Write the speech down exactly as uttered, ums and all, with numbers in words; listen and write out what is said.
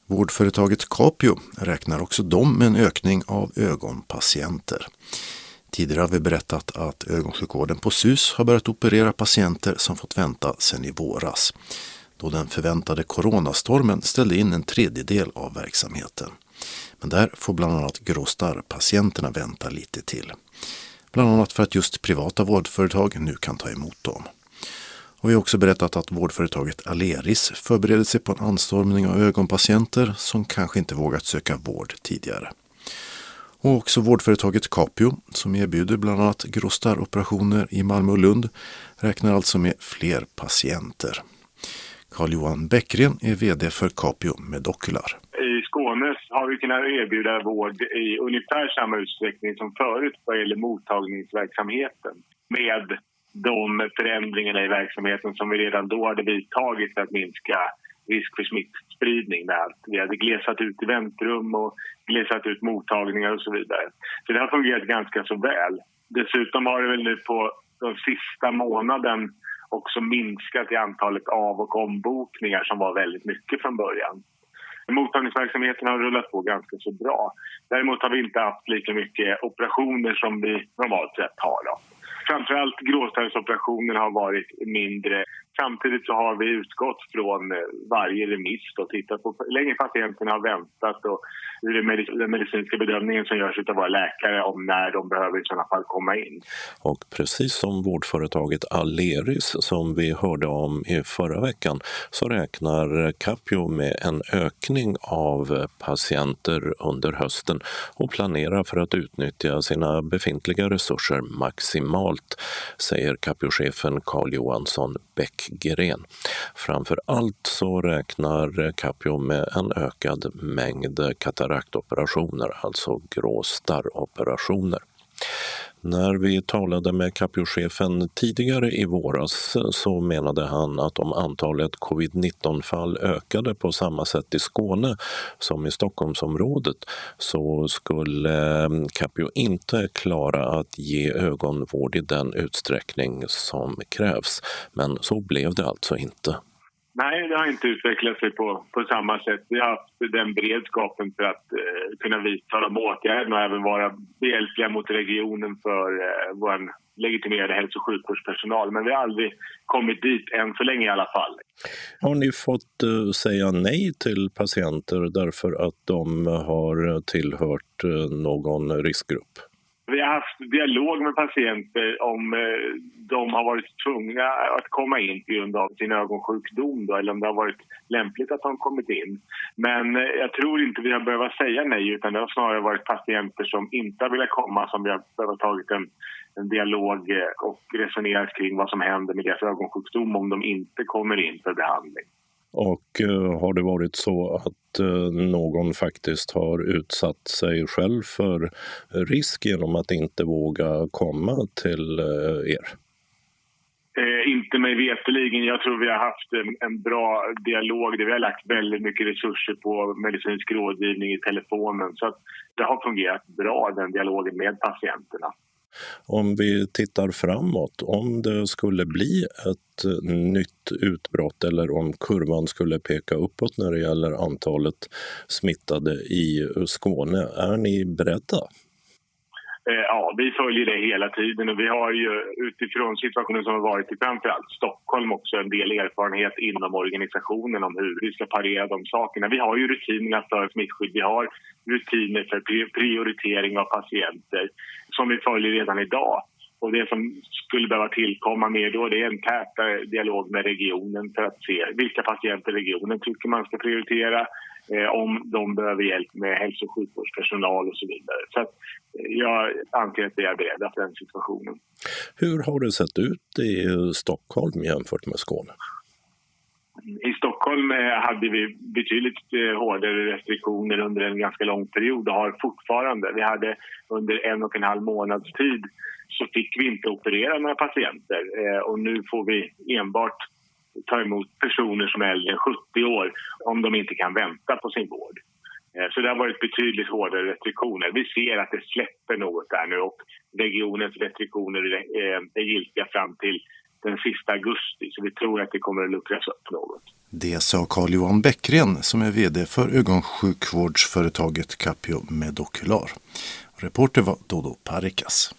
Vårdföretaget Capio räknar också de med en ökning av ögonpatienter. Tidigare har vi berättat att ögonsjukvården på S U S har börjat operera patienter som fått vänta sedan i våras, då den förväntade coronastormen ställde in en tredjedel av verksamheten. Men där får bland annat gråstarrpatienterna vänta lite till. Bland annat för att just privata vårdföretag nu kan ta emot dem. Och vi har också berättat att vårdföretaget Aleris förbereder sig på en anstormning av ögonpatienter som kanske inte vågat söka vård tidigare. Och också vårdföretaget Capio, som erbjuder bland annat gråstarroperationer i Malmö och Lund, räknar alltså med fler patienter. Carl-Johan Bäckgren är vd för Capio Medocular. I Skåne har vi kunnat erbjuda vård i ungefär samma utsträckning som förut vad gäller mottagningsverksamheten, med de förändringarna i verksamheten som vi redan då hade vidtagit för att minska risk för smittspridning. Med allt. Vi hade glesat ut i väntrum och glesat ut mottagningar och så vidare. Så det har fungerat ganska så väl. Dessutom har det väl nu på de sista månaden också minskat i antalet av- och ombokningar som var väldigt mycket från början. Mottagningsverksamheten har rullat på ganska så bra. Däremot har vi inte haft lika mycket operationer som vi normalt sett har då. Framförallt gråstarrsoperationen har varit mindre. Samtidigt så har vi utgått från varje remiss och tittat på hur länge patienterna har väntat och hur den medicinska bedömningen som görs av våra läkare om när de behöver i sådana fall komma in. Och precis som vårdföretaget Aleris som vi hörde om i förra veckan så räknar Capio med en ökning av patienter under hösten och planerar för att utnyttja sina befintliga resurser maximalt, säger Capio-chefen Carl Johansson Bäckgren. Framför allt så räknar Capio med en ökad mängd kataraktoperationer, alltså gråstarroperationer. När vi talade med Capio-chefen tidigare i våras så menade han att om antalet covid nitton-fall ökade på samma sätt i Skåne som i Stockholmsområdet så skulle Capio inte klara att ge ögonvård i den utsträckning som krävs. Men så blev det alltså inte. Nej, det har inte utvecklat sig på, på samma sätt. Vi har haft den beredskapen för att eh, kunna vidta de åtgärderna och även vara behjälpliga mot regionen för eh, vår legitimerade hälso- och sjukvårdspersonal. Men vi har aldrig kommit dit än så länge i alla fall. Har ni fått eh, säga nej till patienter därför att de har tillhört eh, någon riskgrupp? Vi har haft dialog med patienter om eh, de har varit tvungna att komma in på grund av sin ögonsjukdom då, eller om det har varit lämpligt att de kommit in. Men eh, jag tror inte vi har behövt säga nej, utan det har snarare varit patienter som inte har velat komma som vi har behövt tagit en, en dialog eh, och resonerat kring vad som händer med deras ögonsjukdom om de inte kommer in för behandling. Och uh, har det varit så att uh, någon faktiskt har utsatt sig själv för risk genom att inte våga komma till uh, er? Eh, inte mig veteligen. Jag tror vi har haft en, en bra dialog där vi har lagt väldigt mycket resurser på medicinsk rådgivning i telefonen. Så att det har fungerat bra, den dialogen med patienterna. Om vi tittar framåt, om det skulle bli ett nytt utbrott eller om kurvan skulle peka uppåt när det gäller antalet smittade i Skåne, är ni beredda? Ja, vi följer det hela tiden och vi har ju utifrån situationen som har varit i framförallt Stockholm också en del erfarenhet inom organisationen om hur vi ska parera de sakerna. Vi har ju rutinerna för smittskydd, vi har rutiner för prioritering av patienter som vi följer redan idag. Och det som skulle behöva tillkomma mer då det är en tätare dialog med regionen för att se vilka patienter regionen tycker man ska prioritera. Om de behöver hjälp med hälso- och sjukvårdspersonal och så vidare. Så att jag anser att vi är beredda för den situationen. Hur har det sett ut i Stockholm jämfört med Skåne? I Stockholm hade vi betydligt hårdare restriktioner under en ganska lång period och har fortfarande. Vi hade under en och en halv månads tid så fick vi inte operera några patienter och nu får vi enbart ta emot personer som är äldre än sjuttio år om de inte kan vänta på sin vård. Så det har varit betydligt hårdare restriktioner. Vi ser att det släpper något där nu och regionens restriktioner är giltiga fram till den sista augusti. Så vi tror att det kommer att luckras upp något. Det sa Carl-Johan Bäckgren som är vd för ögonsjukvårdsföretaget Capio Medocular. Reporter var Dodo Parikas.